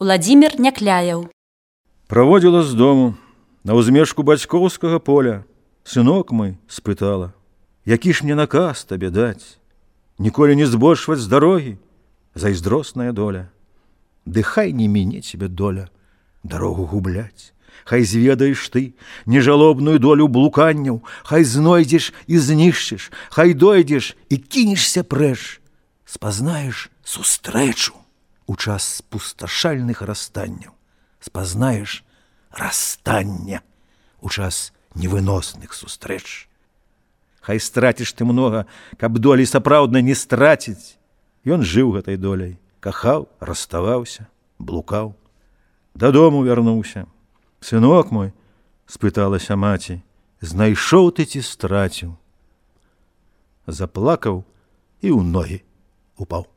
Уладзімір Някляяў. Праводзіла з дому на ўзмешку бацькоўскага поля. Сынок мой, спытала, які ж мне наказ табе даць? Ніколі не збольшваць з дарогі, зайздросная доля. Ды хай не міне тебе доля дарогу губляць. Хай зведаеш ты нежалобную долю блуканняў, хай знойдзеш і знішчыш, хай дойдзеш і кінешся прэч. Спазнаеш сустрэчу у час пусташальных расстанняў. Спазнаеш расстання у час невыносных сустрэч. Хай страціш ты многа, каб долі сапраўдна не страціць. Ён жыў гэтай доляй, кахаў, расставаўся, блукаў. Дадому вярнуўся. Сынок мой, спыталася маці, знайшоў ты ці страціў? Заплакаў і ў ногі упаў.